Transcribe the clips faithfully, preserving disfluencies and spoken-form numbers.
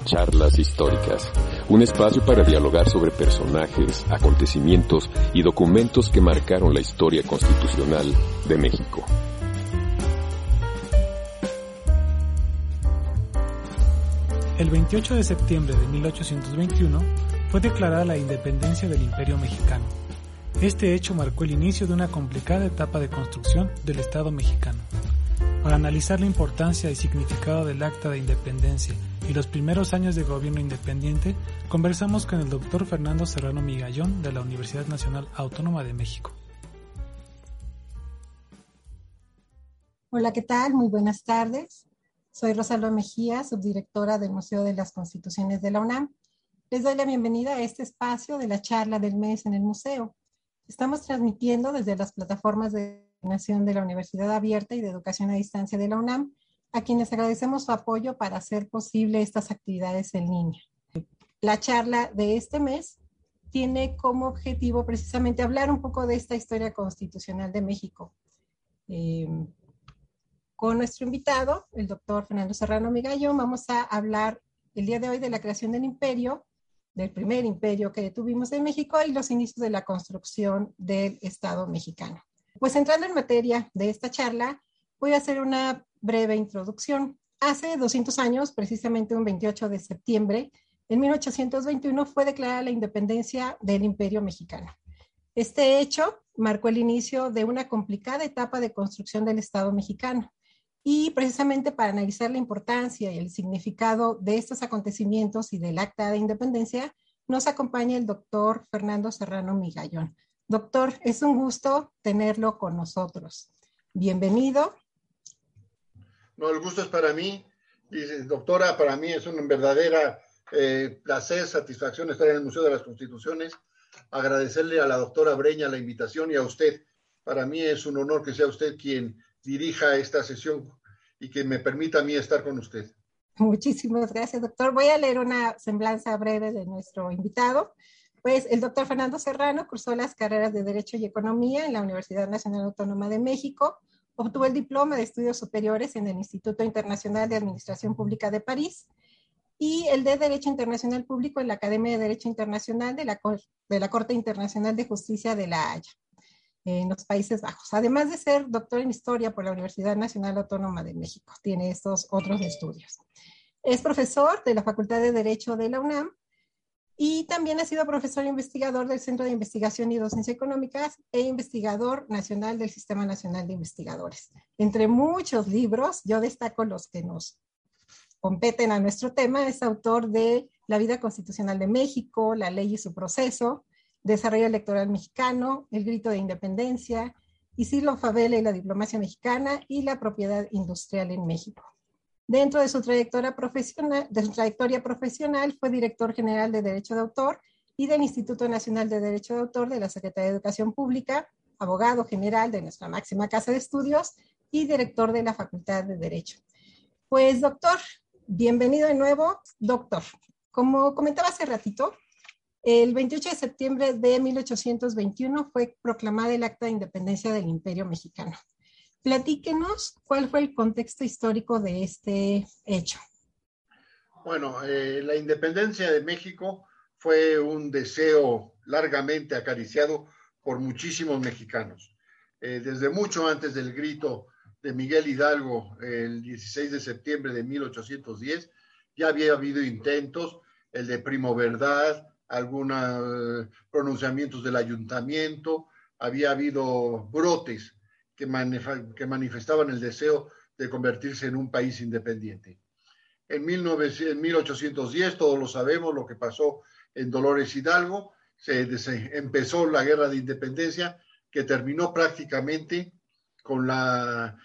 Charlas históricas, un espacio para dialogar sobre personajes, acontecimientos y documentos que marcaron la historia constitucional de México. El veintiocho de septiembre de mil ochocientos veintiuno fue declarada la independencia del Imperio Mexicano. Este hecho marcó el inicio de una complicada etapa de construcción del Estado mexicano. Para analizar la importancia y significado del Acta de Independencia y los primeros años de gobierno independiente, conversamos con el doctor Fernando Serrano Migallón de la Universidad Nacional Autónoma de México. Hola, ¿qué tal? Muy buenas tardes. Soy Rosalba Mejía, subdirectora del Museo de las Constituciones de la UNAM. Les doy la bienvenida a este espacio de la charla del mes en el museo. Estamos transmitiendo desde las plataformas de coordinación de la Universidad Abierta y de Educación a Distancia de la UNAM, a quienes agradecemos su apoyo para hacer posible estas actividades en línea. La charla de este mes tiene como objetivo precisamente hablar un poco de esta historia constitucional de México. Eh, Con nuestro invitado, el doctor Fernando Serrano Migallón, vamos a hablar el día de hoy de la creación del imperio, del primer imperio que tuvimos en México y los inicios de la construcción del Estado mexicano. Pues entrando en materia de esta charla, voy a hacer una breve introducción. Hace doscientos años, precisamente un veintiocho de septiembre, en mil ochocientos veintiuno fue declarada la independencia del Imperio Mexicano. Este hecho marcó el inicio de una complicada etapa de construcción del Estado mexicano. Y precisamente para analizar la importancia y el significado de estos acontecimientos y del Acta de Independencia, nos acompaña el doctor Fernando Serrano Migallón. Doctor, es un gusto tenerlo con nosotros. Bienvenido. No, el gusto es para mí. Dice, doctora, para mí es un verdadero eh, placer, satisfacción estar en el Museo de las Constituciones. Agradecerle a la doctora Breña la invitación y a usted. Para mí es un honor que sea usted quien dirija esta sesión y que me permita a mí estar con usted. Muchísimas gracias, doctor. Voy a leer una semblanza breve de nuestro invitado. Pues el doctor Fernando Serrano cursó las carreras de Derecho y Economía en la Universidad Nacional Autónoma de México, obtuvo el diploma de estudios superiores en el Instituto Internacional de Administración Pública de París y el de Derecho Internacional Público en la Academia de Derecho Internacional de la, de la Corte Internacional de Justicia de La Haya, en los Países Bajos, además de ser doctor en Historia por la Universidad Nacional Autónoma de México. Tiene estos otros estudios. Es profesor de la Facultad de Derecho de la UNAM y también ha sido profesor e investigador del Centro de Investigación y Docencia Económicas e investigador nacional del Sistema Nacional de Investigadores. Entre muchos libros, yo destaco los que nos competen a nuestro tema. Es autor de La vida constitucional de México, La ley y su proceso, Desarrollo electoral mexicano, El grito de independencia, Isidro Fabela y la diplomacia mexicana y la propiedad industrial en México. Dentro de su trayectoria profesional, de su trayectoria profesional fue director general de Derecho de Autor y del Instituto Nacional de Derecho de Autor de la Secretaría de Educación Pública, abogado general de nuestra máxima casa de estudios y director de la Facultad de Derecho. Pues doctor, bienvenido de nuevo. Doctor, como comentaba hace ratito, el veintiocho de septiembre de mil ochocientos veintiuno fue proclamada el Acta de Independencia del Imperio Mexicano. Platíquenos cuál fue el contexto histórico de este hecho. Bueno, eh, la independencia de México fue un deseo largamente acariciado por muchísimos mexicanos. Eh, desde mucho antes del grito de Miguel Hidalgo, el dieciséis de septiembre de mil ochocientos diez, ya había habido intentos, el de Primo Verdad, algunos pronunciamientos del ayuntamiento, había habido brotes que, manif- que manifestaban el deseo de convertirse en un país independiente. En, mil novecientos, en mil ochocientos diez, todos lo sabemos, lo que pasó en Dolores Hidalgo, se, se empezó la guerra de independencia que terminó prácticamente con la,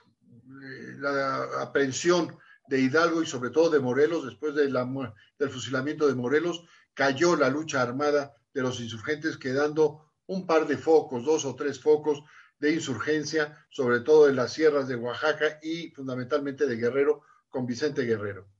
la aprehensión de Hidalgo y sobre todo de Morelos. Después de la, del fusilamiento de Morelos, cayó la lucha armada de los insurgentes, quedando un par de focos, dos o tres focos de insurgencia, sobre todo en las sierras de Oaxaca y fundamentalmente de Guerrero, con Vicente Guerrero.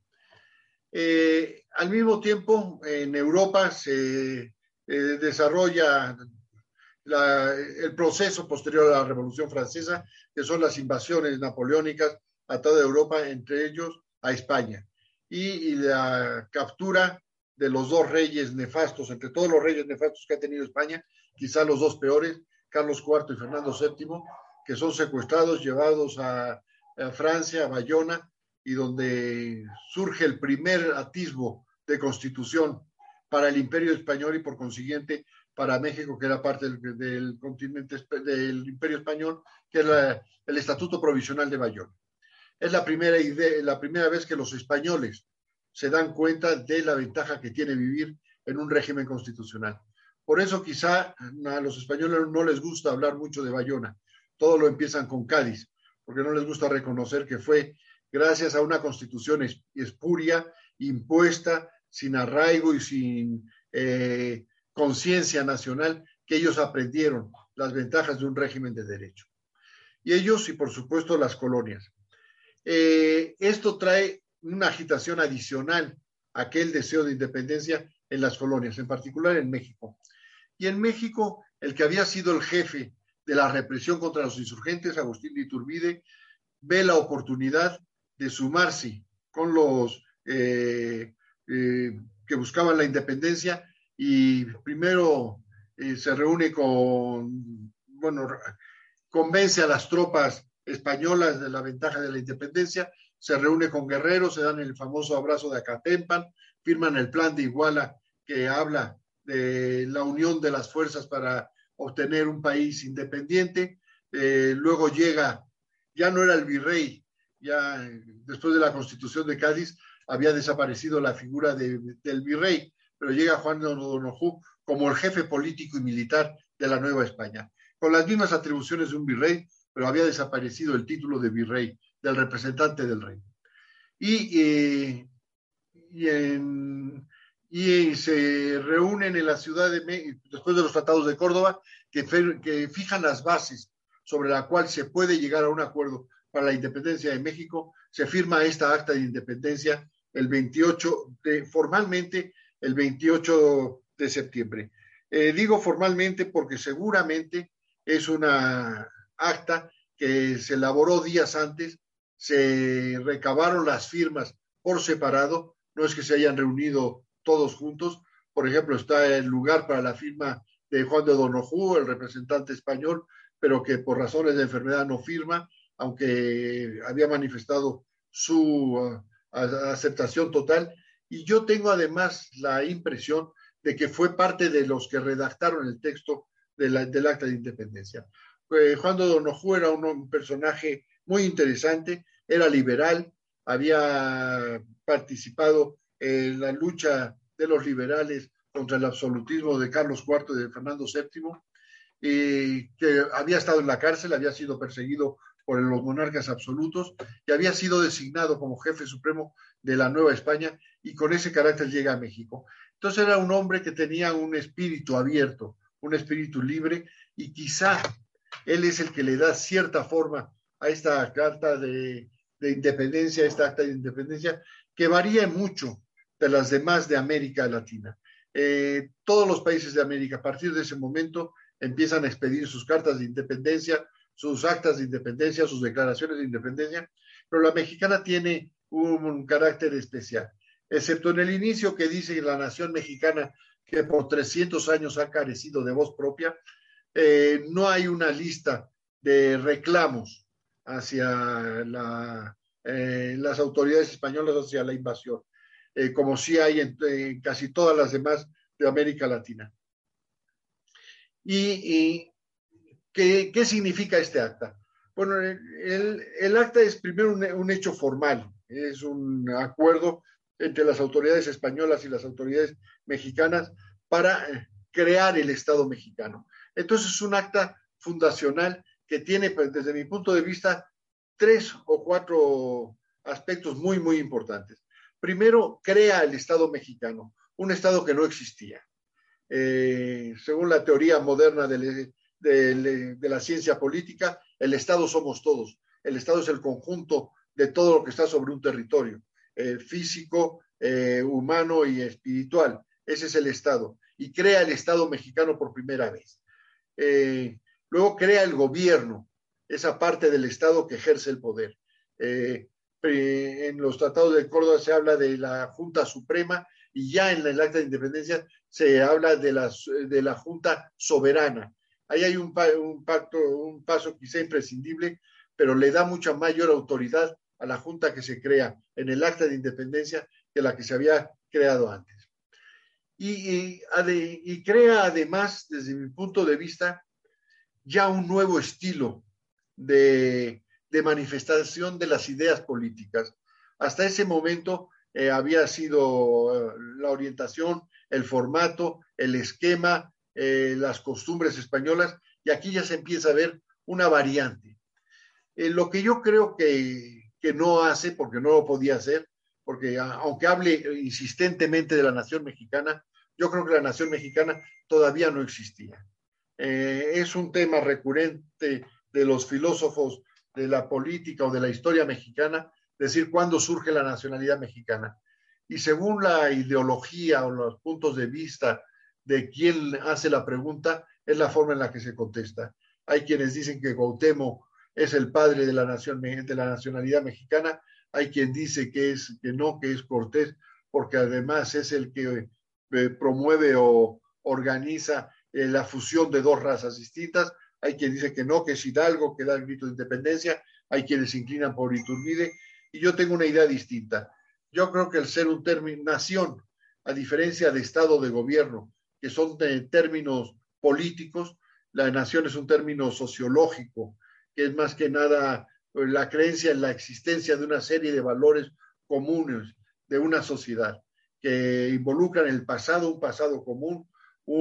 Eh, al mismo tiempo, en Europa se eh, desarrolla la, el proceso posterior a la Revolución Francesa, que son las invasiones napoleónicas a toda Europa, entre ellos a España. y, y la captura de los dos reyes nefastos, entre todos los reyes nefastos que ha tenido España, quizá los dos peores, Carlos cuarto y Fernando séptimo, que son secuestrados, llevados a, a Francia, a Bayona, y donde surge el primer atisbo de constitución para el Imperio Español y por consiguiente para México, que era parte del, del continente del Imperio Español, que era el Estatuto Provisional de Bayona. Es la primera idea, la primera vez que los españoles se dan cuenta de la ventaja que tiene vivir en un régimen constitucional. Por eso quizá a los españoles no les gusta hablar mucho de Bayona. Todo lo empiezan con Cádiz, porque no les gusta reconocer que fue gracias a una constitución espuria, impuesta, sin arraigo y sin eh, conciencia nacional, que ellos aprendieron las ventajas de un régimen de derecho. Y ellos, y por supuesto, las colonias. Eh, esto trae una agitación adicional a aquel deseo de independencia en las colonias, en particular en México. Y en México, el que había sido el jefe de la represión contra los insurgentes, Agustín de Iturbide, ve la oportunidad de sumarse con los eh, eh, que buscaban la independencia y primero eh, se reúne con, bueno, convence a las tropas españolas de la ventaja de la independencia, se reúne con guerreros, se dan el famoso abrazo de Acatempan, firman el plan de Iguala que habla de la unión de las fuerzas para obtener un país independiente. Eh, luego llega, ya no era el virrey, ya después de la Constitución de Cádiz había desaparecido la figura de, del virrey, pero llega Juan de O'Donojú como el jefe político y militar de la Nueva España, con las mismas atribuciones de un virrey, pero había desaparecido el título de virrey, del representante del rey. Y, eh, y, en, y se reúnen en la ciudad de México, después de los tratados de Córdoba, que, que fijan las bases sobre la cual se puede llegar a un acuerdo para la independencia de México. Se firma esta acta de independencia el veintiocho, de, formalmente el veintiocho de septiembre. Eh, digo formalmente porque seguramente es una acta que se elaboró días antes, se recabaron las firmas por separado, no es que se hayan reunido todos juntos. Por ejemplo, está el lugar para la firma de Juan de O'Donojú, el representante español, pero que por razones de enfermedad no firma, aunque había manifestado su uh, aceptación total. Y yo tengo además la impresión de que fue parte de los que redactaron el texto de la, del acta de independencia. Eh, Juan de O'Donojú era un, un personaje muy interesante, era liberal, había participado en la lucha de los liberales contra el absolutismo de Carlos cuarto y de Fernando séptimo, y que había estado en la cárcel, había sido perseguido por los monarcas absolutos y había sido designado como jefe supremo de la Nueva España, y con ese carácter llega a México. Entonces era un hombre que tenía un espíritu abierto, un espíritu libre, y quizá él es el que le da cierta forma a esta carta de, de independencia, esta acta de independencia, que varía mucho de las demás de América Latina. Eh, todos los países de América, a partir de ese momento, empiezan a expedir sus cartas de independencia, sus actas de independencia, sus declaraciones de independencia, pero la mexicana tiene un, un carácter especial, excepto en el inicio que dice la nación mexicana que por trescientos años ha carecido de voz propia. Eh, no hay una lista de reclamos hacia la, eh, las autoridades españolas, hacia la invasión, eh, como sí hay en, en casi todas las demás de América Latina. ¿Y, y ¿qué, qué significa este acta? Bueno, el, el acta es primero un, un hecho formal, es un acuerdo entre las autoridades españolas y las autoridades mexicanas para crear el Estado mexicano. Entonces es un acta fundacional que tiene, desde mi punto de vista, tres o cuatro aspectos muy, muy importantes. Primero, crea el Estado mexicano, un Estado que no existía. Eh, según la teoría moderna de, de, de la ciencia política, el Estado somos todos. El Estado es el conjunto de todo lo que está sobre un territorio, eh, físico, eh, humano y espiritual. Ese es el Estado. Y crea el Estado mexicano por primera vez. Eh, luego crea el gobierno, esa parte del Estado que ejerce el poder. Eh, en los tratados de Córdoba se habla de la Junta Suprema y ya en el Acta de Independencia se habla de la, de la Junta Soberana. Ahí hay un, un, pacto, un paso quizá imprescindible, pero le da mucha mayor autoridad a la Junta que se crea en el Acta de Independencia que la que se había creado antes. Y, y, y crea además, desde mi punto de vista, ya un nuevo estilo de, de manifestación de las ideas políticas. Hasta ese momento eh, había sido eh, la orientación, el formato, el esquema, eh, las costumbres españolas, y aquí ya se empieza a ver una variante. Eh, lo que yo creo que, que no hace, porque no lo podía hacer, porque a, aunque hable insistentemente de la nación mexicana, yo creo que la nación mexicana todavía no existía. Eh, es un tema recurrente de los filósofos de la política o de la historia mexicana, decir cuándo surge la nacionalidad mexicana. Y según la ideología o los puntos de vista de quien hace la pregunta, es la forma en la que se contesta. Hay quienes dicen que Cuauhtémoc es el padre de la, nación, de la nacionalidad mexicana, hay quien dice que, es, que no, que es Cortés, porque además es el que eh, promueve o organiza eh, la fusión de dos razas distintas. Hay quien dice que no, que es Hidalgo, que da el grito de independencia, hay quienes se inclinan por Iturbide, y yo tengo una idea distinta. Yo creo que el ser un término, nación, a diferencia de Estado de gobierno, que son de términos políticos, la nación es un término sociológico, que es más que nada la creencia en la existencia de una serie de valores comunes de una sociedad, que involucran el pasado, un pasado común,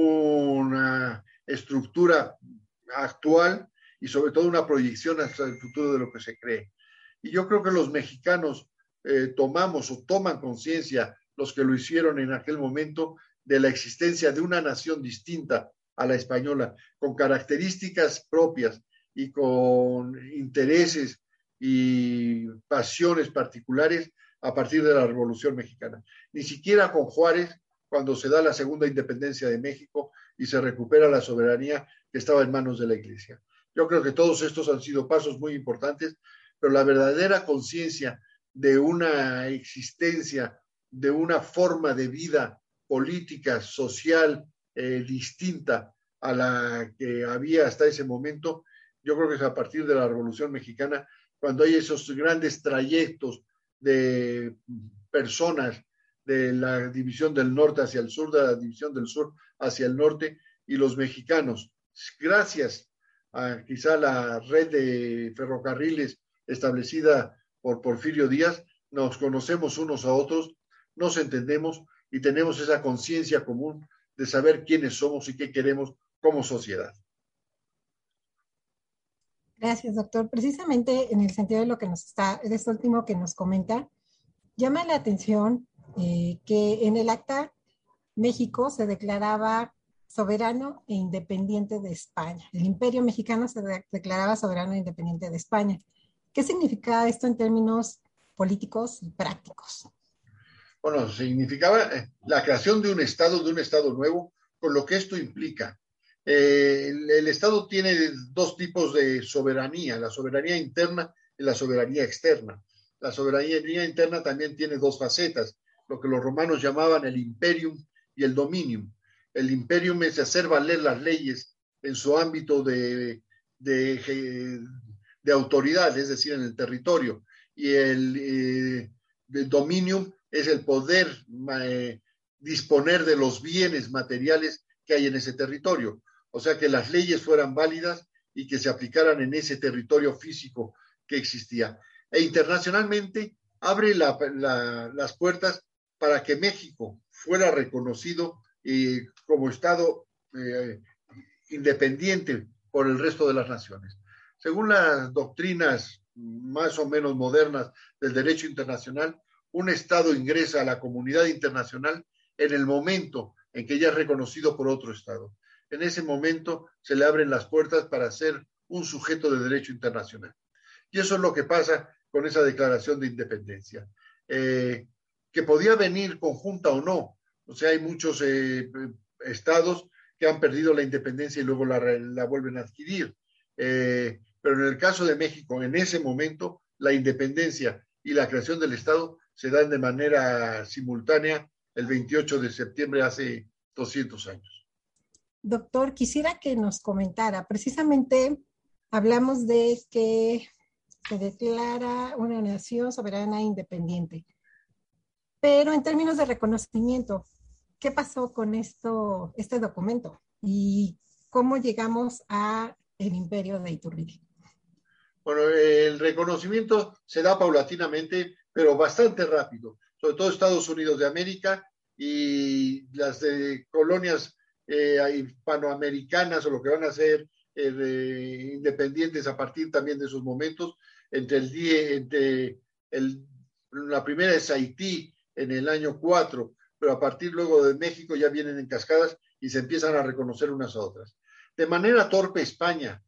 una estructura actual y sobre todo una proyección hacia el futuro de lo que se cree. Y yo creo que los mexicanos eh, tomamos o toman conciencia, los que lo hicieron en aquel momento, de la existencia de una nación distinta a la española, con características propias y con intereses y pasiones particulares a partir de la Revolución Mexicana. Ni siquiera con Juárez, cuando se da la segunda independencia de México y se recupera la soberanía que estaba en manos de la Iglesia. Yo creo que todos estos han sido pasos muy importantes, pero la verdadera conciencia de una existencia, de una forma de vida política, social, eh, distinta a la que había hasta ese momento, yo creo que es a partir de la Revolución Mexicana, cuando hay esos grandes trayectos de personas de la división del norte hacia el sur, de la división del sur hacia el norte, y los mexicanos, gracias a quizá la red de ferrocarriles establecida por Porfirio Díaz, nos conocemos unos a otros, nos entendemos y tenemos esa conciencia común de saber quiénes somos y qué queremos como sociedad. Gracias, doctor. Precisamente en el sentido de lo que nos está, de esto último que nos comenta, llama la atención eh, que en el acta México se declaraba soberano e independiente de España. El Imperio Mexicano se de- declaraba soberano e independiente de España. ¿Qué significa esto en términos políticos y prácticos? Bueno, significaba la creación de un Estado, de un Estado nuevo, con lo que esto implica. Eh, el, el Estado tiene dos tipos de soberanía, la soberanía interna y la soberanía externa. La soberanía interna también tiene dos facetas, lo que los romanos llamaban el imperium y el dominium. El imperium es hacer valer las leyes en su ámbito de, de, de autoridad, es decir, en el territorio, y el, eh, el dominium es el poder eh, disponer de los bienes materiales que hay en ese territorio. O sea, que las leyes fueran válidas y que se aplicaran en ese territorio físico que existía. E internacionalmente abre la, la, las puertas para que México fuera reconocido eh, como Estado eh, independiente por el resto de las naciones. Según las doctrinas más o menos modernas del derecho internacional, un Estado ingresa a la comunidad internacional en el momento en que ya es reconocido por otro Estado. En ese momento se le abren las puertas para ser un sujeto de derecho internacional. Y eso es lo que pasa con esa declaración de independencia, eh, que podía venir conjunta o no. O sea, hay muchos eh, estados que han perdido la independencia y luego la, la vuelven a adquirir. Eh, pero en el caso de México, en ese momento, la independencia y la creación del Estado se dan de manera simultánea el veintiocho de septiembre hace doscientos años. Doctor, quisiera que nos comentara, precisamente hablamos de que se declara una nación soberana e independiente, pero en términos de reconocimiento, ¿qué pasó con esto, este documento? ¿Y cómo llegamos al imperio de Iturbide? Bueno, el reconocimiento se da paulatinamente, pero bastante rápido, sobre todo Estados Unidos de América y las eh, colonias eh, hispanoamericanas o lo que van a ser eh, independientes a partir también de esos momentos. Entre el día, entre el, la primera es Haití en el año cuatro, pero a partir luego de México ya vienen en cascadas y se empiezan a reconocer unas a otras. De manera torpe España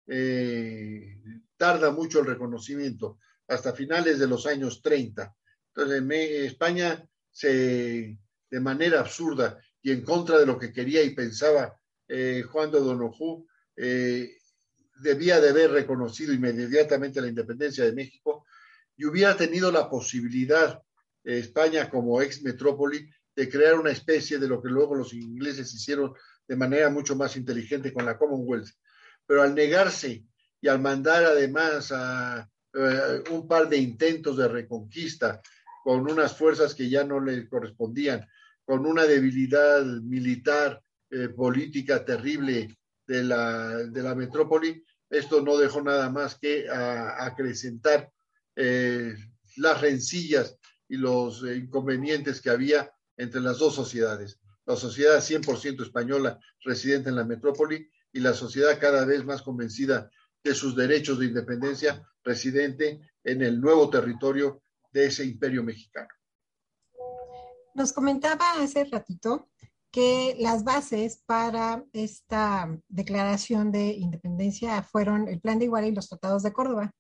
eh, tarda mucho el reconocimiento, hasta finales de los años treinta. Entonces me, España se, de manera absurda y en contra de lo que quería y pensaba eh, Juan de Donojú, eh, debía de haber reconocido inmediatamente la independencia de México y hubiera tenido la posibilidad eh, España como ex metrópoli de crear una especie de lo que luego los ingleses hicieron de manera mucho más inteligente con la Commonwealth. Pero al negarse y al mandar además a uh, un par de intentos de reconquista con unas fuerzas que ya no le correspondían, con una debilidad militar, eh, política terrible de la, de la metrópoli, esto no dejó nada más que a, acrecentar eh, las rencillas y los eh, inconvenientes que había entre las dos sociedades. La sociedad cien por ciento española residente en la metrópoli y la sociedad cada vez más convencida de sus derechos de independencia residente en el nuevo territorio de ese imperio mexicano. Nos comentaba hace ratito que las bases para esta declaración de independencia fueron el Plan de Iguala y los Tratados de Córdoba.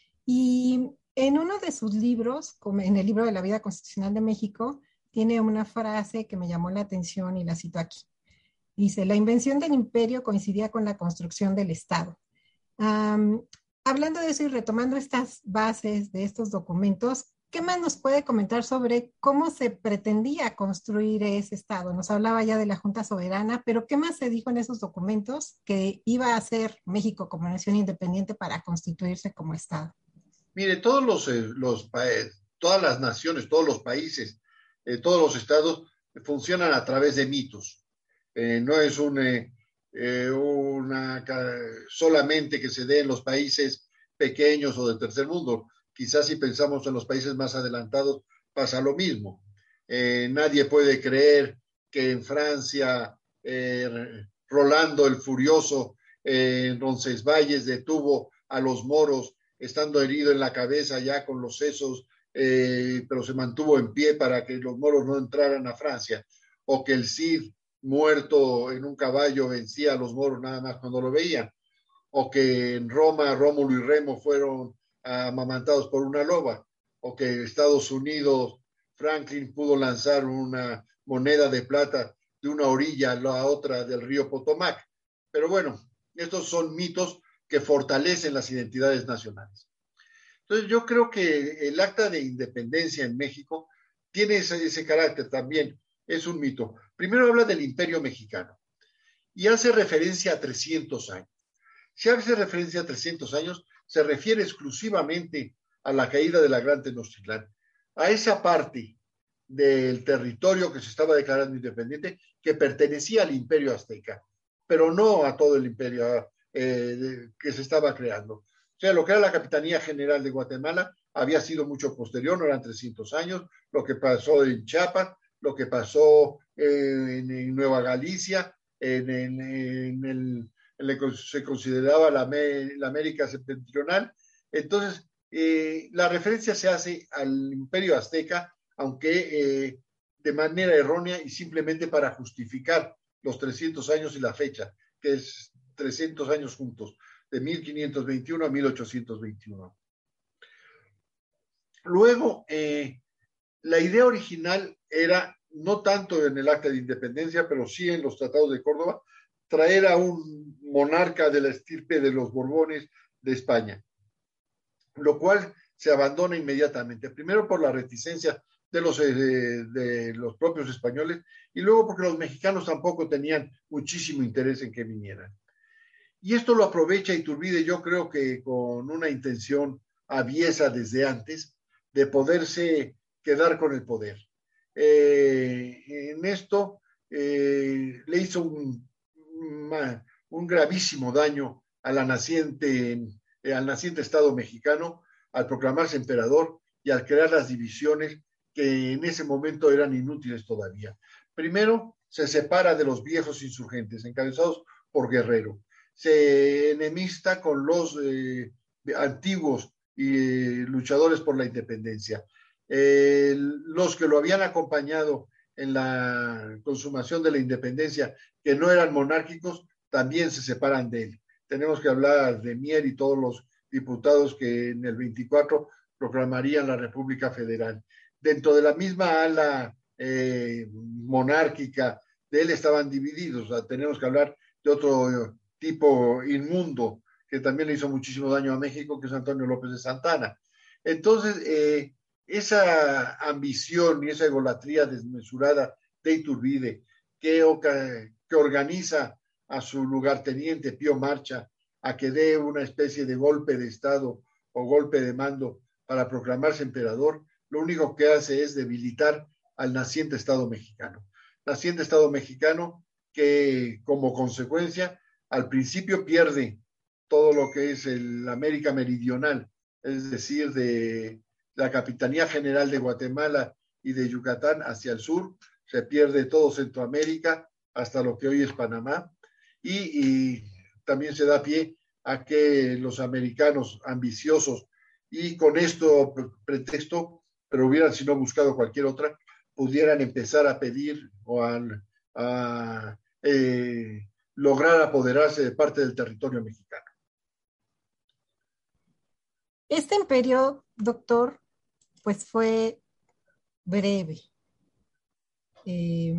Y en uno de sus libros, como en el libro de la Vida Constitucional de México, tiene una frase que me llamó la atención y la cito aquí. Dice, la invención del imperio coincidía con la construcción del Estado. Um, hablando de eso y retomando estas bases de estos documentos, ¿qué más nos puede comentar sobre cómo se pretendía construir ese Estado? Nos hablaba ya de la Junta Soberana, pero ¿qué más se dijo en esos documentos que iba a hacer México como nación independiente para constituirse como Estado? Mire, todos los, eh, los todas las naciones, todos los países, eh, todos los estados funcionan a través de mitos. Eh, no es un, eh, eh, una solamente que se dé en los países pequeños o del tercer mundo. Quizás si pensamos en los países más adelantados pasa lo mismo. Eh, nadie puede creer que en Francia eh, Rolando el Furioso eh, en Roncesvalles detuvo a los moros estando herido en la cabeza ya con los sesos, eh, pero se mantuvo en pie para que los moros no entraran a Francia, o que el Cid muerto en un caballo vencía a los moros nada más cuando lo veían, o que en Roma Rómulo y Remo fueron amamantados por una loba, o que Estados Unidos Franklin pudo lanzar una moneda de plata de una orilla a la otra del río Potomac. Pero bueno, estos son mitos que fortalecen las identidades nacionales. Entonces yo creo que el acta de independencia en México tiene ese, ese carácter también, es un mito. Primero habla del Imperio Mexicano y hace referencia a trescientos años. Si hace referencia a trescientos años, se refiere exclusivamente a la caída de la Gran Tenochtitlán, a esa parte del territorio que se estaba declarando independiente que pertenecía al Imperio Azteca, pero no a todo el imperio eh, que se estaba creando. O sea, lo que era la Capitanía General de Guatemala había sido mucho posterior, no eran trescientos años, lo que pasó en Chiapas, lo que pasó eh, en, en Nueva Galicia, en, en, en el se consideraba la, la América septentrional. Entonces, eh, la referencia se hace al Imperio Azteca, aunque eh, de manera errónea y simplemente para justificar los trescientos años y la fecha, que es trescientos años juntos, de mil quinientos veintiuno a mil ochocientos veintiuno. Luego, eh, la idea original era, no tanto en el Acta de Independencia, pero sí en los Tratados de Córdoba, traer a un monarca de la estirpe de los Borbones de España, lo cual se abandona inmediatamente. Primero por la reticencia de los, eh, de los propios españoles y luego porque los mexicanos tampoco tenían muchísimo interés en que vinieran. Y esto lo aprovecha Iturbide, yo creo que con una intención aviesa desde antes de poderse quedar con el poder. Eh, en esto eh, le hizo un, un gravísimo daño a la naciente, eh, al naciente Estado mexicano al proclamarse emperador y al crear las divisiones que en ese momento eran inútiles todavía. Primero, se separa de los viejos insurgentes, encabezados por Guerrero. Se enemista con los eh, antiguos eh, luchadores por la independencia. Eh, los que lo habían acompañado en la consumación de la independencia, que no eran monárquicos, también se separan de él. Tenemos que hablar de Mier y todos los diputados que en el veinticuatro proclamarían la República Federal. Dentro de la misma ala eh, monárquica de él estaban divididos. O sea, tenemos que hablar de otro tipo inmundo que también le hizo muchísimo daño a México, que es Antonio López de Santana. Entonces, eh, esa ambición y esa egolatría desmesurada de Iturbide, que, que organiza a su lugarteniente Pío Marcha a que dé una especie de golpe de Estado o golpe de mando para proclamarse emperador, lo único que hace es debilitar al naciente Estado mexicano. Naciente Estado mexicano que, como consecuencia, al principio pierde todo lo que es el América Meridional, es decir, de la Capitanía General de Guatemala y de Yucatán hacia el sur, se pierde todo Centroamérica hasta lo que hoy es Panamá, y, y también se da pie a que los americanos ambiciosos, y con esto pretexto, pero hubieran si no buscado cualquier otra, pudieran empezar a pedir o a, a eh, lograr apoderarse de parte del territorio mexicano. Este imperio, doctor, pues fue breve. Eh,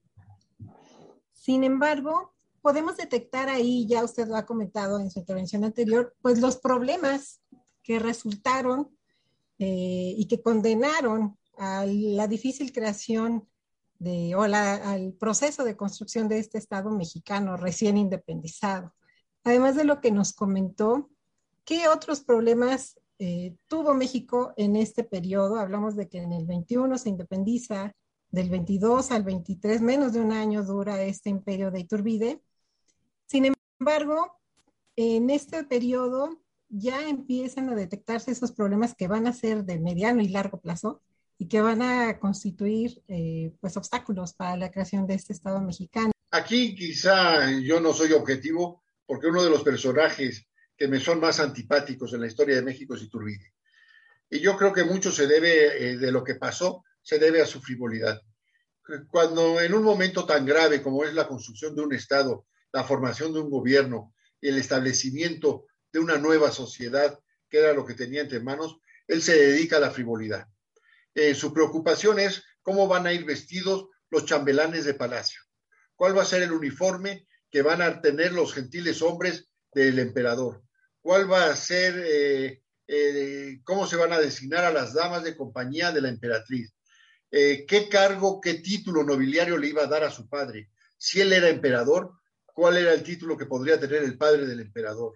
sin embargo, podemos detectar ahí, ya usted lo ha comentado en su intervención anterior, pues los problemas que resultaron eh, y que condenaron a la difícil creación de, o la, al proceso de construcción de este Estado mexicano recién independizado. Además de lo que nos comentó, ¿qué otros problemas eh, tuvo México en este periodo? Hablamos de que en el veintiuno se independiza, del veintidós al veintitrés, menos de un año dura este imperio de Iturbide. Sin embargo, en este periodo ya empiezan a detectarse esos problemas que van a ser de mediano y largo plazo y que van a constituir eh, pues, obstáculos para la creación de este Estado mexicano. Aquí quizá yo no soy objetivo porque uno de los personajes que me son más antipáticos en la historia de México es Iturbide. Y yo creo que mucho se debe, eh, de lo que pasó, se debe a su frivolidad. Cuando en un momento tan grave como es la construcción de un Estado, la formación de un gobierno y el establecimiento de una nueva sociedad, que era lo que tenía entre manos, él se dedica a la frivolidad. Eh, su preocupación es cómo van a ir vestidos los chambelanes de palacio, cuál va a ser el uniforme que van a tener los gentiles hombres del emperador, cuál va a ser, eh, eh, cómo se van a designar a las damas de compañía de la emperatriz, eh, qué cargo, qué título nobiliario le iba a dar a su padre, si él era emperador, cuál era el título que podría tener el padre del emperador,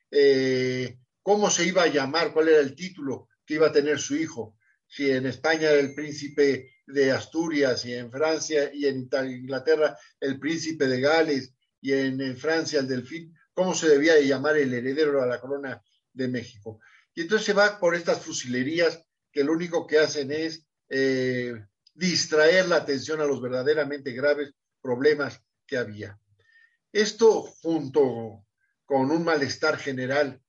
eh, cómo se iba a llamar, cuál era el título que iba a tener su hijo, si en España era el príncipe de Asturias, y en Francia y en Inglaterra el príncipe de Gales, y en, en Francia el delfín, cómo se debía de llamar el heredero a la corona de México. Y entonces se va por estas fusilerías que lo único que hacen es eh, distraer la atención a los verdaderamente graves problemas que había. Esto junto con un malestar general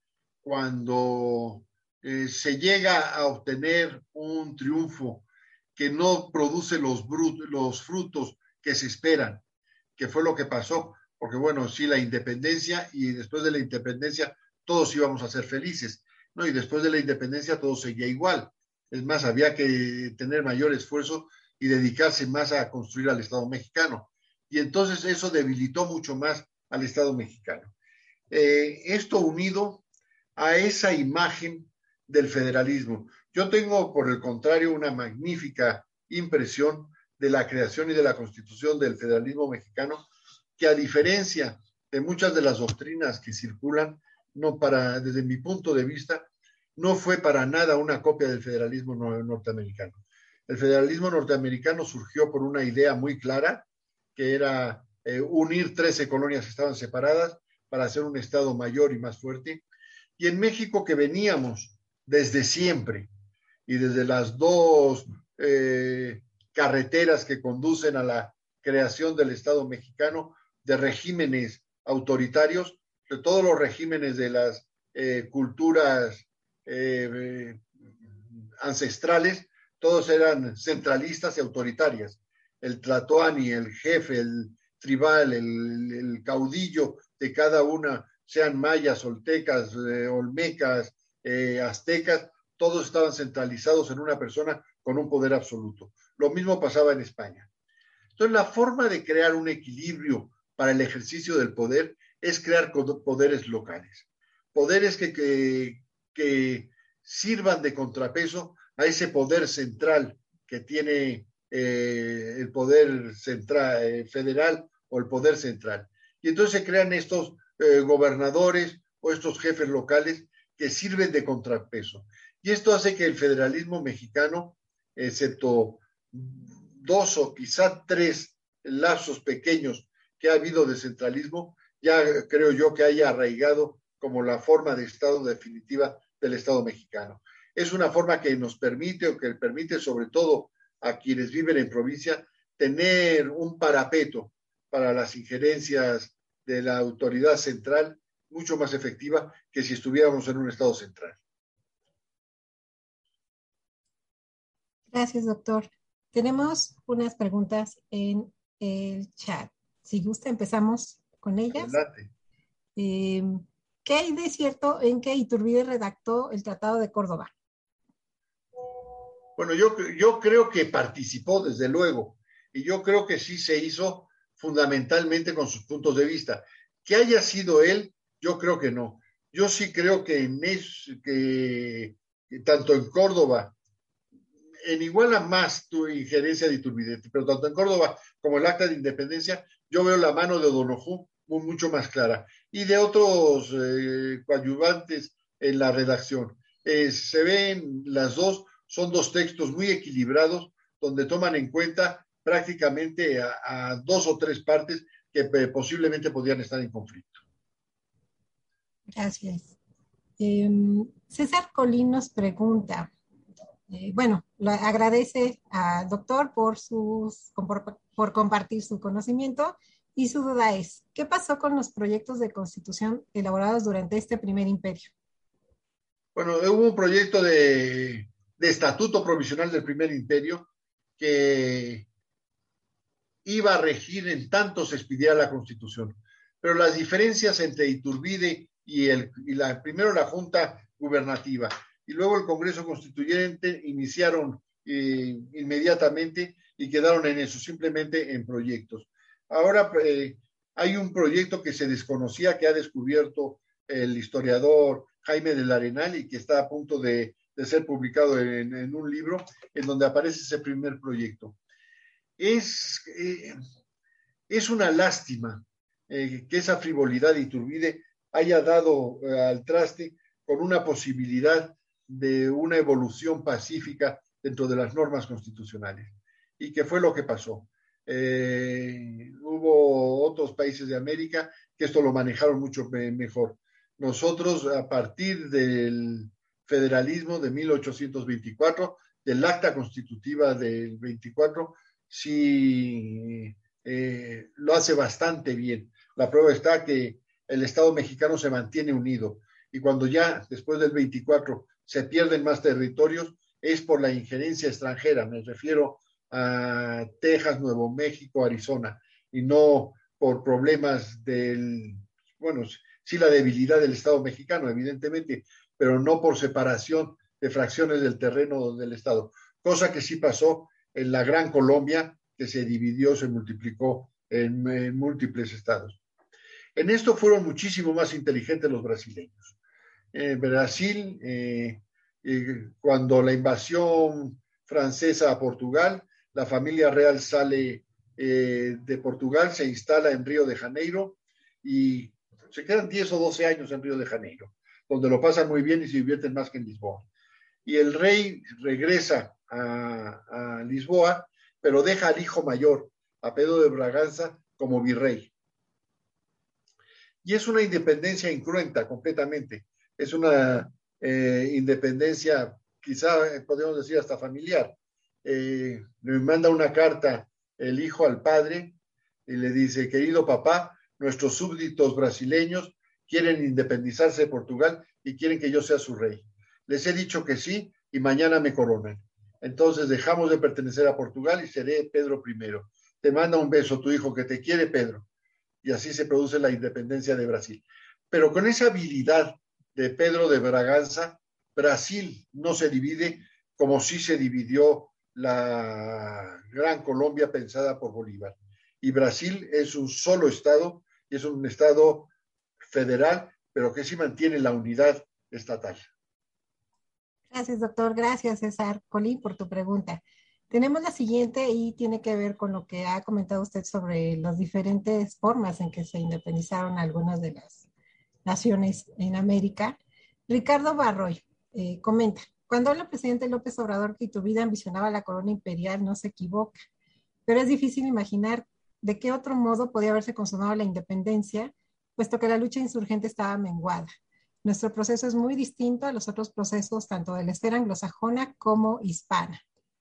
cuando eh, se llega a obtener un triunfo que no produce los, brut- los frutos que se esperan, que fue lo que pasó, porque bueno, sí, la independencia, y después de la independencia todos íbamos a ser felices, ¿no? Y después de la independencia todo seguía igual. Es más, había que tener mayor esfuerzo y dedicarse más a construir al Estado mexicano. Y entonces eso debilitó mucho más al Estado mexicano. Eh, esto unido a esa imagen del federalismo. Yo tengo, por el contrario, una magnífica impresión de la creación y de la constitución del federalismo mexicano, que a diferencia de muchas de las doctrinas que circulan, no para, desde mi punto de vista, no fue para nada una copia del federalismo norteamericano. El federalismo norteamericano surgió por una idea muy clara, que era eh, unir trece colonias que estaban separadas para hacer un estado mayor y más fuerte. Y en México, que veníamos desde siempre y desde las dos eh, carreteras que conducen a la creación del Estado mexicano, de regímenes autoritarios, de todos los regímenes de las eh, culturas eh, ancestrales, todos eran centralistas y autoritarias. El tlatoani, el jefe, el tribal, el, el caudillo de cada una, sean mayas, oltecas, eh, olmecas, eh, aztecas, todos estaban centralizados en una persona con un poder absoluto. Lo mismo pasaba en España. Entonces, la forma de crear un equilibrio para el ejercicio del poder es crear poderes locales, poderes que, que, que sirvan de contrapeso a ese poder central que tiene eh, el poder central, eh, federal o el poder central. Y entonces se crean estos eh, gobernadores o estos jefes locales que sirven de contrapeso. Y esto hace que el federalismo mexicano, excepto dos o quizá tres lapsos pequeños que ha habido de centralismo, ya creo yo que haya arraigado como la forma de Estado definitiva del Estado mexicano. Es una forma que nos permite, o que permite sobre todo a quienes viven en provincia, tener un parapeto para las injerencias de la autoridad central mucho más efectiva que si estuviéramos en un Estado central. Gracias, doctor. Tenemos unas preguntas en el chat. Si gusta, empezamos con ellas. Adelante. Eh, ¿Qué hay de cierto en que Iturbide redactó el Tratado de Córdoba? Bueno, yo, yo creo que participó, desde luego, y yo creo que sí se hizo fundamentalmente con sus puntos de vista. Que haya sido él, yo creo que no. Yo sí creo que, en es, que, que tanto en Córdoba, en Iguala más tu injerencia de Iturbide, pero tanto en Córdoba como el Acta de Independencia, yo veo la mano de O'Donoghue muy, mucho más clara, y de otros eh, coadyuvantes en la redacción. Eh, se ven las dos, son dos textos muy equilibrados, donde toman en cuenta prácticamente a, a dos o tres partes que eh, posiblemente podían estar en conflicto. Gracias. Eh, César Colín nos pregunta, eh, bueno, lo agradece al doctor por, sus, por, por compartir su conocimiento, y su duda es, ¿qué pasó con los proyectos de constitución elaborados durante este primer imperio? Bueno, hubo un proyecto de, de estatuto provisional del primer imperio que iba a regir en tanto se expidiera la Constitución. Pero las diferencias entre Iturbide y, el, y la, primero la Junta Gubernativa y luego el Congreso Constituyente iniciaron eh, inmediatamente y quedaron en eso, simplemente en proyectos. Ahora eh, hay un proyecto que se desconocía, que ha descubierto el historiador Jaime del Arenal y que está a punto de, de ser publicado en, en un libro en donde aparece ese primer proyecto. Es, eh, es una lástima eh, que esa frivolidad de Iturbide haya dado eh, al traste con una posibilidad de una evolución pacífica dentro de las normas constitucionales. ¿Y qué fue lo que pasó? Eh, hubo otros países de América que esto lo manejaron mucho mejor. Nosotros, a partir del federalismo de mil ochocientos veinticuatro, del acta constitutiva del veinticuatro, sí eh, lo hace bastante bien. La prueba está que el Estado mexicano se mantiene unido, y cuando ya después del veinticuatro se pierden más territorios es por la injerencia extranjera, me refiero a Texas, Nuevo México, Arizona, y no por problemas del, bueno, sí la debilidad del Estado mexicano, evidentemente, pero no por separación de fracciones del terreno del Estado, cosa que sí pasó en la Gran Colombia, que se dividió, se multiplicó en, en múltiples estados. En esto fueron muchísimo más inteligentes los brasileños. En Brasil, eh, Y cuando la invasión francesa a Portugal, la familia real sale eh, de Portugal, se instala en Río de Janeiro y se quedan diez o doce años en Río de Janeiro, donde lo pasan muy bien y se divierten más que en Lisboa. Y el rey regresa a, a Lisboa, pero deja al hijo mayor, a Pedro de Braganza, como virrey. Y es una independencia incruenta completamente. Es una eh, independencia, quizá podemos decir hasta familiar. Eh, le manda una carta el hijo al padre y le dice: querido papá, nuestros súbditos brasileños quieren independizarse de Portugal y quieren que yo sea su rey. Les he dicho que sí y mañana me coronan. Entonces dejamos de pertenecer a Portugal y seré Pedro primero. Te manda un beso tu hijo que te quiere, Pedro. Y así se produce la independencia de Brasil. Pero con esa habilidad de Pedro de Braganza, Brasil no se divide como sí se dividió la Gran Colombia pensada por Bolívar. Y Brasil es un solo estado, y es un estado federal, pero que sí mantiene la unidad estatal. Gracias, doctor. Gracias, César Colín, por tu pregunta. Tenemos la siguiente y tiene que ver con lo que ha comentado usted sobre las diferentes formas en que se independizaron algunas de las naciones en América. Ricardo Barroy eh, comenta: cuando habla el presidente López Obrador que Iturbide ambicionaba la corona imperial, no se equivoca, pero es difícil imaginar de qué otro modo podía haberse consumado la independencia, puesto que la lucha insurgente estaba menguada. Nuestro proceso es muy distinto a los otros procesos, tanto de la esfera anglosajona como hispana.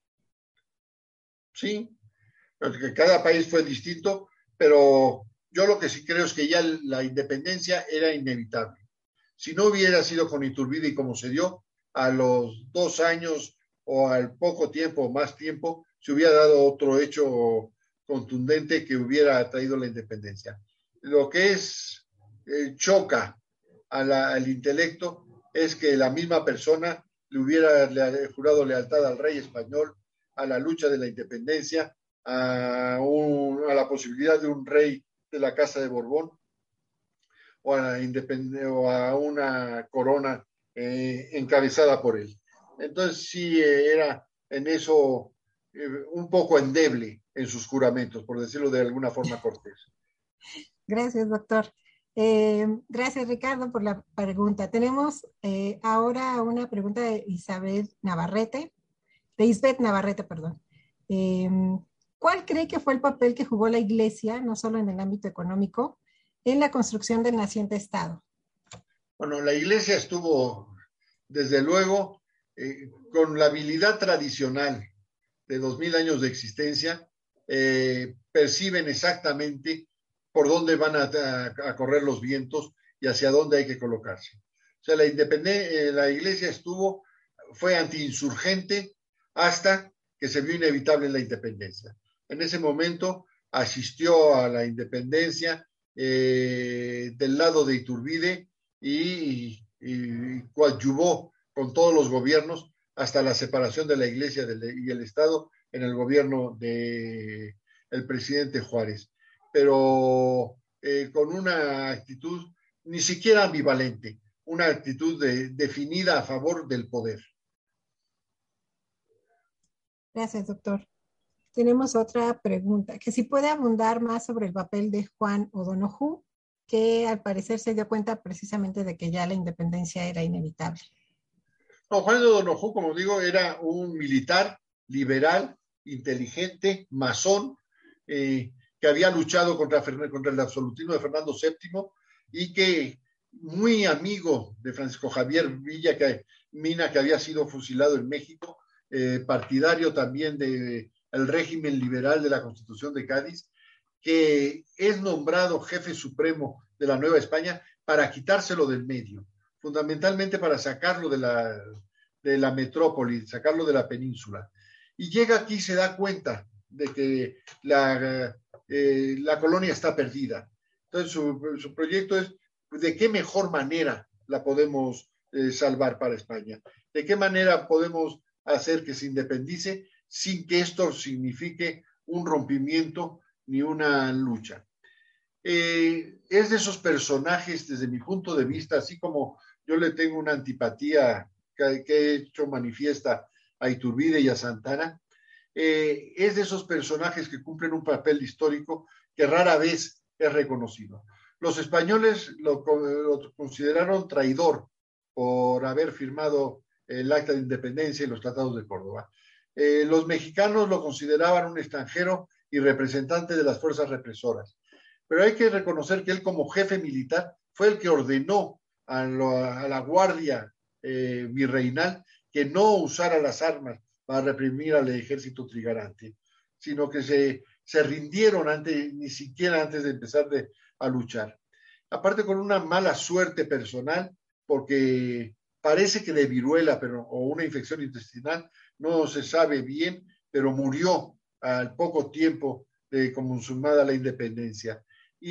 Sí, porque cada país fue distinto, pero yo lo que sí creo es que ya la independencia era inevitable. Si no hubiera sido con Iturbide y como se dio, a los dos años o al poco tiempo o más tiempo, se hubiera dado otro hecho contundente que hubiera traído la independencia. Lo que es eh, choca a la, al intelecto es que la misma persona le hubiera le, jurado lealtad al rey español, a la lucha de la independencia, a, un, a la posibilidad de un rey de la Casa de Borbón o a, o a una corona eh, encabezada por él. Entonces sí eh, era en eso eh, un poco endeble en sus juramentos, por decirlo de alguna forma cortés. Gracias, doctor. Eh, gracias, Ricardo, por la pregunta. Tenemos eh, ahora una pregunta de Isabel Navarrete, de Isbeth Navarrete, perdón. Eh, ¿Cuál cree que fue el papel que jugó la Iglesia, no solo en el ámbito económico, en la construcción del naciente Estado? Bueno, la Iglesia estuvo, desde luego, eh, con la habilidad tradicional de dos mil años de existencia, eh, perciben exactamente por dónde van a, a, a correr los vientos y hacia dónde hay que colocarse. O sea, la, eh, la Iglesia estuvo, fue antiinsurgente hasta que se vio inevitable la independencia. En ese momento asistió a la independencia eh, del lado de Iturbide y, y coadyuvó con todos los gobiernos hasta la separación de la Iglesia y el Estado en el gobierno del presidente Juárez. Pero eh, con una actitud ni siquiera ambivalente, una actitud de, definida a favor del poder. Gracias, doctor. Tenemos otra pregunta, que si puede abundar más sobre el papel de Juan O'Donoghue, que al parecer se dio cuenta precisamente de que ya la independencia era inevitable. No, Juan O'Donoghue, como digo, era un militar liberal, inteligente, masón, eh, que había luchado contra, contra el absolutismo de Fernando séptimo y que muy amigo de Francisco Javier Villa que, Mina, que había sido fusilado en México, eh, partidario también del régimen liberal de la Constitución de Cádiz, que es nombrado jefe supremo de la Nueva España para quitárselo del medio, fundamentalmente para sacarlo de la, de la metrópoli, sacarlo de la península. Y llega aquí y se da cuenta de que la, eh, la colonia está perdida. Entonces su, su proyecto es de qué mejor manera la podemos eh, salvar para España, de qué manera podemos hacer que se independice sin que esto signifique un rompimiento ni una lucha. Eh, es de esos personajes, desde mi punto de vista, así como yo le tengo una antipatía que, que he hecho manifiesta a Iturbide y a Santana, eh, es de esos personajes que cumplen un papel histórico que rara vez es reconocido. Los españoles lo, lo consideraron traidor por haber firmado el Acta de Independencia y los Tratados de Córdoba. Eh, los mexicanos lo consideraban un extranjero y representante de las fuerzas represoras. Pero hay que reconocer que él, como jefe militar, fue el que ordenó a, lo, a la guardia eh, virreinal que no usara las armas para reprimir al ejército trigarante, sino que se, se rindieron antes, ni siquiera antes de empezar de, a luchar. Aparte, con una mala suerte personal, porque parece que de viruela pero, o una infección intestinal, no se sabe bien, pero murió al poco tiempo de consumada la independencia.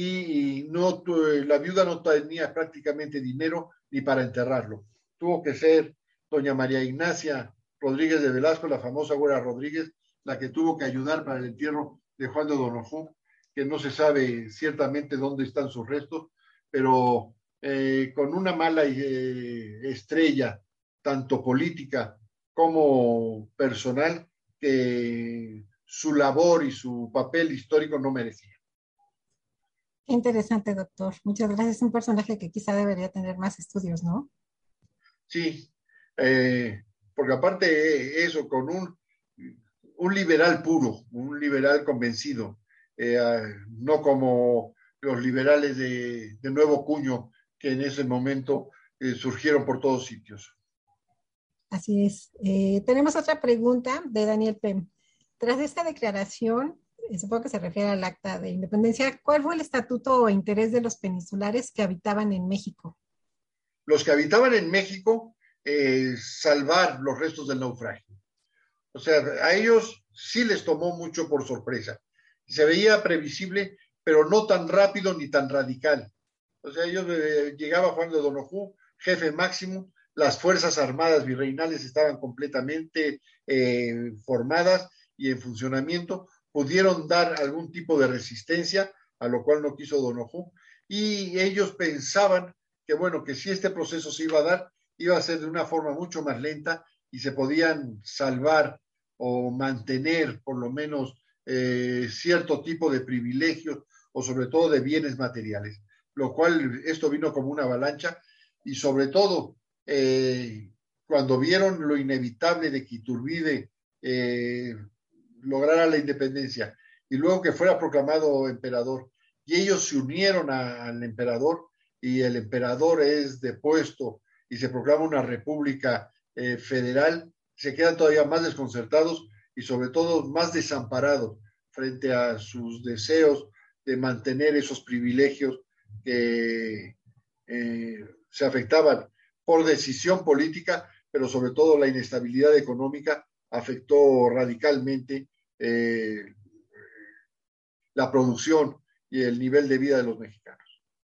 Y no, la viuda no tenía prácticamente dinero ni para enterrarlo. Tuvo que ser doña María Ignacia Rodríguez de Velasco, la famosa Güera Rodríguez, la que tuvo que ayudar para el entierro de Juan de Donojú, que no se sabe ciertamente dónde están sus restos, pero eh, con una mala eh, estrella, tanto política como personal, que su labor y su papel histórico no merecía. Interesante, doctor. Muchas gracias. Es un personaje que quizá debería tener más estudios, ¿no? Sí, eh, porque aparte eso, con un, un liberal puro, un liberal convencido, eh, no como los liberales de, de nuevo cuño que en ese momento eh, surgieron por todos sitios. Así es. Eh, tenemos otra pregunta de Daniel Pem. Tras esta declaración, supongo que se refiere al Acta de Independencia, ¿cuál fue el estatuto o interés de los peninsulares que habitaban en México? Los que habitaban en México, eh, salvar los restos del naufragio. O sea, a ellos sí les tomó mucho por sorpresa. Se veía previsible, pero no tan rápido ni tan radical. O sea, ellos eh, llegaba Juan de Donojú, jefe máximo, las fuerzas armadas virreinales estaban completamente eh, formadas y en funcionamiento, pudieron dar algún tipo de resistencia, a lo cual no quiso Donojú, y ellos pensaban que, bueno, que si este proceso se iba a dar, iba a ser de una forma mucho más lenta y se podían salvar o mantener por lo menos eh, cierto tipo de privilegios o sobre todo de bienes materiales, lo cual esto vino como una avalancha y sobre todo eh, cuando vieron lo inevitable de que Iturbide eh, lograra la independencia y luego que fuera proclamado emperador y ellos se unieron a, al emperador y el emperador es depuesto y se proclama una república eh, federal, se quedan todavía más desconcertados y sobre todo más desamparados frente a sus deseos de mantener esos privilegios que eh, se afectaban por decisión política, pero sobre todo la inestabilidad económica afectó radicalmente eh, la producción y el nivel de vida de los mexicanos.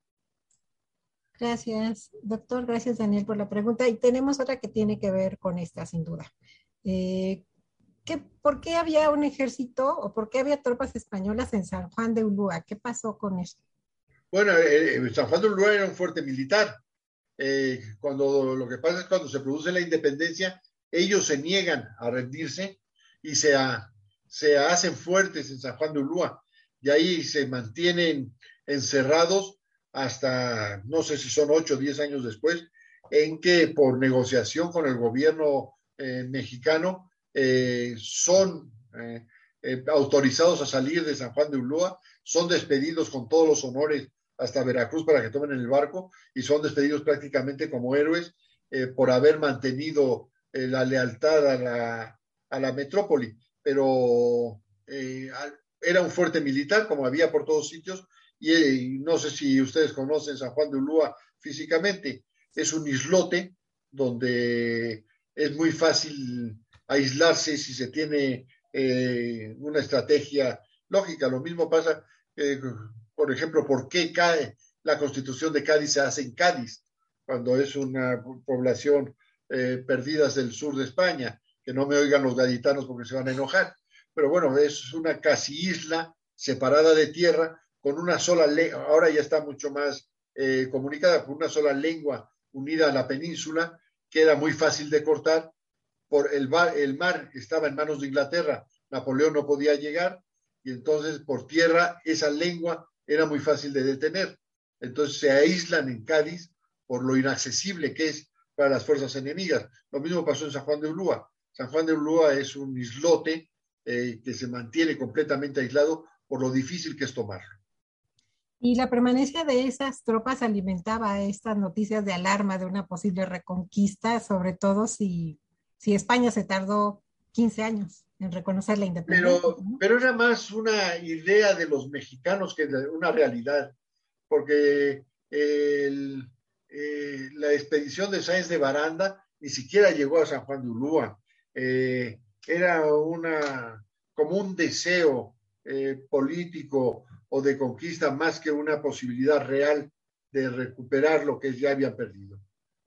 Gracias, doctor. Gracias, Daniel, por la pregunta. Y tenemos otra que tiene que ver con esta, sin duda. Eh, ¿qué, ¿Por qué había un ejército o por qué había tropas españolas en San Juan de Ulúa? ¿Qué pasó con eso? Bueno, eh, San Juan de Ulúa era un fuerte militar. Eh, cuando lo que pasa es cuando se produce la independencia, ellos se niegan a rendirse y se, a, se hacen fuertes en San Juan de Ulúa y ahí se mantienen encerrados hasta, no sé si son ocho o diez años después, en que por negociación con el gobierno eh, mexicano eh, son eh, eh, autorizados a salir de San Juan de Ulúa, son despedidos con todos los honores hasta Veracruz para que tomen el barco y son despedidos prácticamente como héroes eh, por haber mantenido eh, la lealtad a la, a la metrópoli, pero eh, era un fuerte militar como había por todos sitios y eh, no sé si ustedes conocen San Juan de Ulúa físicamente, es un islote donde es muy fácil aislarse si se tiene eh, una estrategia lógica. Lo mismo pasa eh, por ejemplo, ¿por qué cae la Constitución de Cádiz se hace en Cádiz, cuando es una población eh, perdidas del sur de España? Que no me oigan los gaditanos porque se van a enojar. Pero bueno, es una casi isla separada de tierra, con una sola lengua, ahora ya está mucho más eh, comunicada, con una sola lengua unida a la península, que era muy fácil de cortar, por el, bar, el mar estaba en manos de Inglaterra, Napoleón no podía llegar, y entonces por tierra esa lengua era muy fácil de detener. Entonces se aíslan en Cádiz por lo inaccesible que es para las fuerzas enemigas. Lo mismo pasó en San Juan de Ulúa. San Juan de Ulúa es un islote eh, que se mantiene completamente aislado por lo difícil que es tomarlo. Y la permanencia de esas tropas alimentaba estas noticias de alarma de una posible reconquista, sobre todo si, si España se tardó quince años en reconocer la independencia. Pero, ¿no? pero era más una idea de los mexicanos que una realidad, porque el, eh, la expedición de Sáenz de Baranda ni siquiera llegó a San Juan de Ulúa. Eh, era una, como un deseo eh, político o de conquista más que una posibilidad real de recuperar lo que ya habían perdido.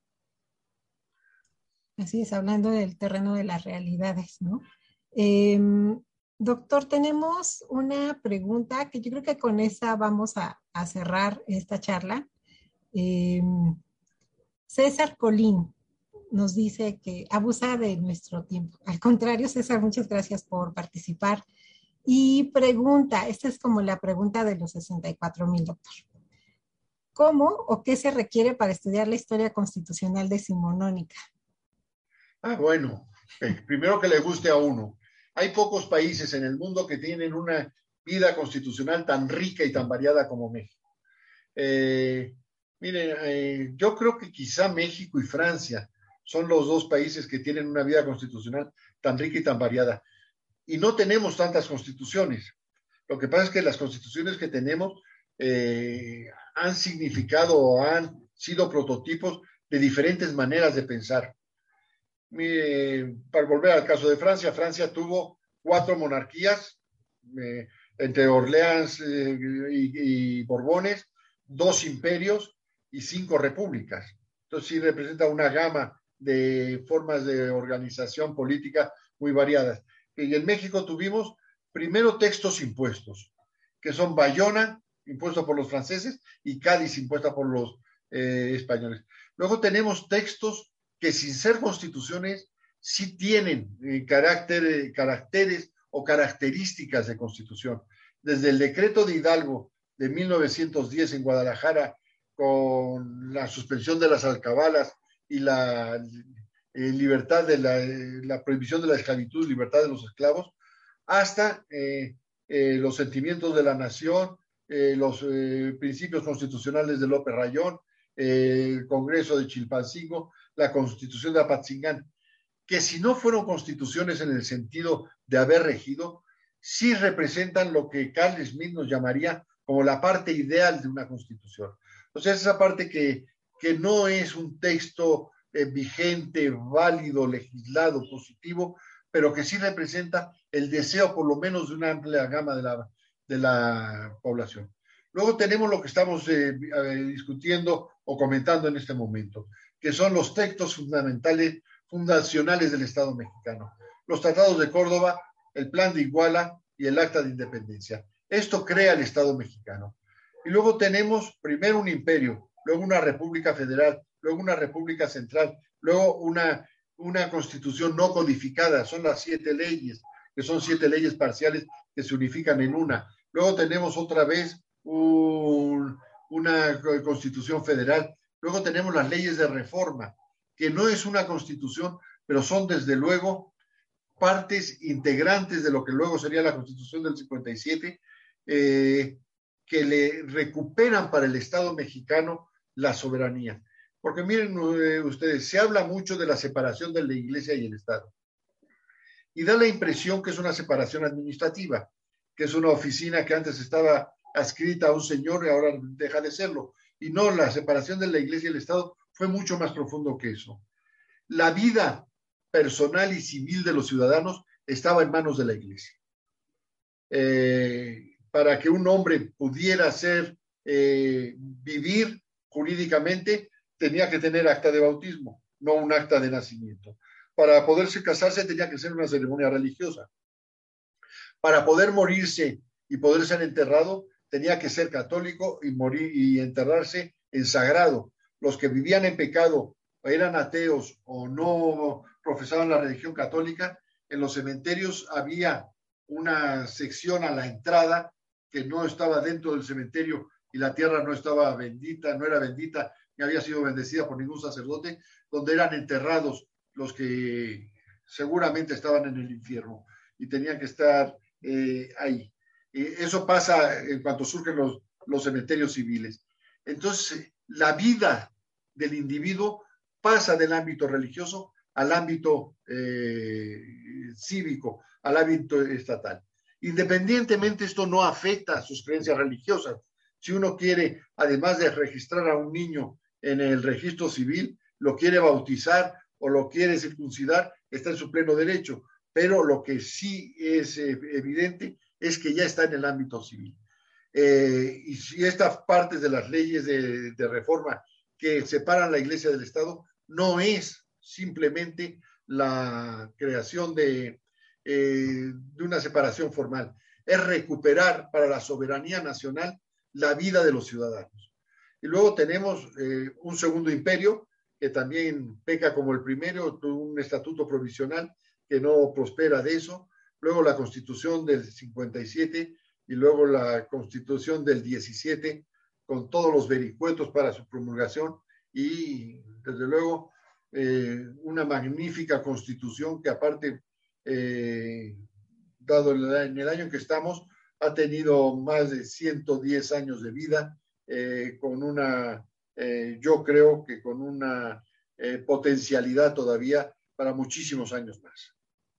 Así es, hablando del terreno de las realidades, ¿no? Eh, doctor, tenemos una pregunta que yo creo que con esa vamos a, a cerrar esta charla. Eh, César Colín nos dice que abusa de nuestro tiempo. Al contrario, César, muchas gracias por participar. Y pregunta, esta es como la pregunta de los sesenta y cuatro mil, doctor. ¿Cómo o qué se requiere para estudiar la historia constitucional decimonónica? Ah, bueno, eh, primero que le guste a uno. Hay pocos países en el mundo que tienen una vida constitucional tan rica y tan variada como México. Eh, miren, eh, yo creo que quizá México y Francia son los dos países que tienen una vida constitucional tan rica y tan variada. Y no tenemos tantas constituciones. Lo que pasa es que las constituciones que tenemos eh, han significado o han sido prototipos de diferentes maneras de pensar. Mire, para volver al caso de Francia, Francia tuvo cuatro monarquías, eh, entre Orleans eh, y, y Borbones, dos imperios y cinco repúblicas. Entonces sí representa una gama de formas de organización política muy variadas. Y en México tuvimos primero textos impuestos, que son Bayona, impuesto por los franceses, y Cádiz, impuesta por los eh, españoles. Luego tenemos textos que sin ser constituciones sí tienen eh, carácter, eh, caracteres o características de constitución. Desde el decreto de Hidalgo de mil novecientos diez en Guadalajara, con la suspensión de las alcabalas y la eh, libertad de la, eh, la prohibición de la esclavitud, libertad de los esclavos, hasta eh, eh, los sentimientos de la nación, eh, los eh, principios constitucionales de López Rayón, eh, el Congreso de Chilpancingo, la Constitución de Apatzingán, que si no fueron constituciones en el sentido de haber regido, sí representan lo que Carl Smith nos llamaría como la parte ideal de una constitución. O sea, esa parte que, que no es un texto eh, vigente, válido, legislado, positivo, pero que sí representa el deseo por lo menos de una amplia gama de la, de la población. Luego tenemos lo que estamos eh, discutiendo o comentando en este momento, que son los textos fundamentales, fundacionales del Estado mexicano. Los tratados de Córdoba, el Plan de Iguala y el Acta de Independencia. Esto crea el Estado mexicano. Y luego tenemos primero un imperio, luego una república federal, luego una república central, luego una, una constitución no codificada, son las siete leyes, que son siete leyes parciales que se unifican en una. Luego tenemos otra vez un, una constitución federal. Luego tenemos las leyes de reforma, que no es una constitución, pero son desde luego partes integrantes de lo que luego sería la Constitución del cincuenta y siete, eh, que le recuperan para el Estado mexicano la soberanía. Porque miren eh, ustedes, se habla mucho de la separación de la Iglesia y el Estado. Y da la impresión que es una separación administrativa, que es una oficina que antes estaba adscrita a un señor y ahora deja de serlo. Y no, la separación de la Iglesia y el Estado fue mucho más profundo que eso. La vida personal y civil de los ciudadanos estaba en manos de la Iglesia. Eh, para que un hombre pudiera ser, eh, vivir jurídicamente, tenía que tener acta de bautismo, no un acta de nacimiento. Para poderse casarse tenía que ser una ceremonia religiosa. Para poder morirse y poder ser enterrado, tenía que ser católico y morir y enterrarse en sagrado. Los que vivían en pecado eran ateos o no profesaban la religión católica, en los cementerios había una sección a la entrada que no estaba dentro del cementerio y la tierra no estaba bendita, no era bendita, ni había sido bendecida por ningún sacerdote, donde eran enterrados los que seguramente estaban en el infierno y tenían que estar eh, ahí. Eh, eso pasa en cuanto surgen los, los cementerios civiles. Entonces, la vida del individuo pasa del ámbito religioso al ámbito eh, cívico, al ámbito estatal. Independientemente, esto no afecta a sus creencias religiosas. Si uno quiere, además de registrar a un niño en el registro civil, lo quiere bautizar o lo quiere circuncidar, está en su pleno derecho. Pero lo que sí es eh, evidente es que ya está en el ámbito civil. Eh, y si estas partes de las leyes de, de reforma que separan la Iglesia del Estado no es simplemente la creación de, eh, de una separación formal, es recuperar para la soberanía nacional la vida de los ciudadanos. Y luego tenemos eh, un segundo imperio que también peca como el primero, un estatuto provisional que no prospera de eso, luego la Constitución del cincuenta y siete y luego la Constitución del diecisiete con todos los vericuetos para su promulgación y desde luego eh, una magnífica Constitución que aparte, eh, dado el, en el año en que estamos, ha tenido más de ciento diez años de vida, eh, con una, eh, yo creo que con una eh, potencialidad todavía para muchísimos años más.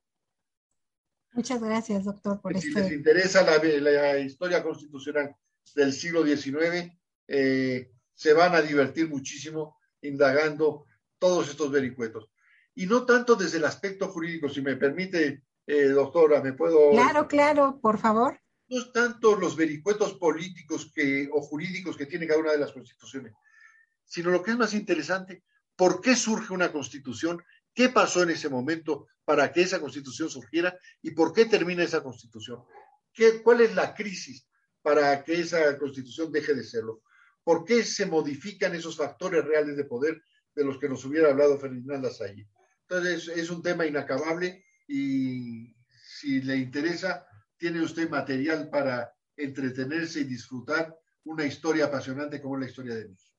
Muchas gracias, doctor, por si este... les interesa la, la historia constitucional del siglo diecinueve, eh, se van a divertir muchísimo indagando todos estos vericuetos. Y no tanto desde el aspecto jurídico, si me permite, eh, doctora, ¿me puedo...? Claro, claro, por favor. No es tanto los vericuetos políticos que, o jurídicos que tiene cada una de las constituciones, sino lo que es más interesante, ¿por qué surge una constitución? ¿Qué pasó en ese momento para que esa constitución surgiera? ¿Y por qué termina esa constitución? ¿Qué, ¿Cuál es la crisis para que esa constitución deje de serlo? ¿Por qué se modifican esos factores reales de poder de los que nos hubiera hablado Ferdinand Lassalle? Entonces, es un tema inacabable y si le interesa, tiene usted material para entretenerse y disfrutar una historia apasionante como la historia de México.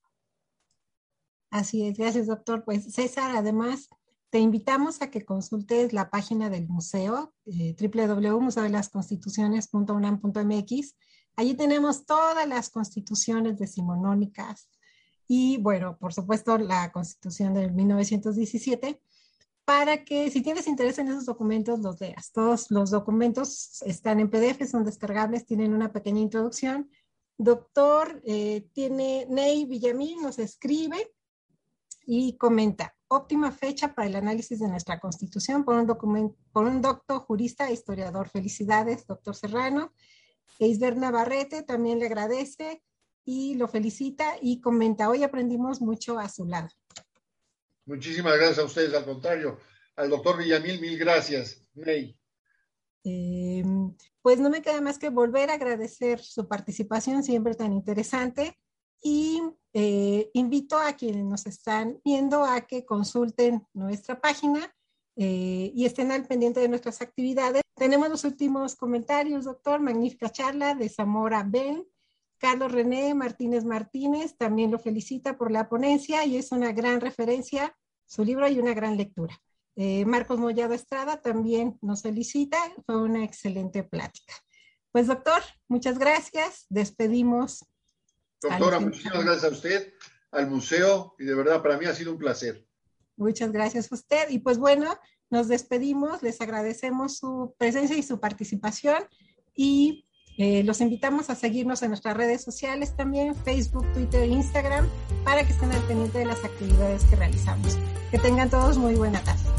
Así es, gracias, doctor. Pues César, además, te invitamos a que consultes la página del museo, eh, doble u doble u doble u punto museo de las constituciones punto unam punto m x. Allí tenemos todas las constituciones decimonónicas y, bueno, por supuesto, la Constitución de mil novecientos diecisiete, para que si tienes interés en esos documentos, los leas. Todos los documentos están en P D F, son descargables, tienen una pequeña introducción. Doctor, eh, tiene Ney Villamil, nos escribe y comenta: óptima fecha para el análisis de nuestra Constitución por un, documento, por un doctor jurista e historiador. Felicidades, doctor Serrano. Eisber Navarrete también le agradece y lo felicita y comenta: hoy aprendimos mucho a su lado. Muchísimas gracias a ustedes, al contrario. Al doctor Villamil, mil gracias. Ney. Eh, pues no me queda más que volver a agradecer su participación, siempre tan interesante, y eh, invito a quienes nos están viendo a que consulten nuestra página eh, y estén al pendiente de nuestras actividades. Tenemos los últimos comentarios, doctor. Magnífica charla de Zamora Ben. Carlos René Martínez Martínez también lo felicita por la ponencia y es una gran referencia, su libro, y una gran lectura. Eh, Marcos Mollado Estrada también nos felicita, fue una excelente plática. Pues, doctor, muchas gracias, despedimos. Doctora, muchísimas gracias a usted, al museo, y de verdad para mí ha sido un placer. Muchas gracias a usted, y pues bueno, nos despedimos, les agradecemos su presencia y su participación, y Eh, los invitamos a seguirnos en nuestras redes sociales también, Facebook, Twitter, Instagram, para que estén al pendiente de las actividades que realizamos. Que tengan todos muy buena tarde.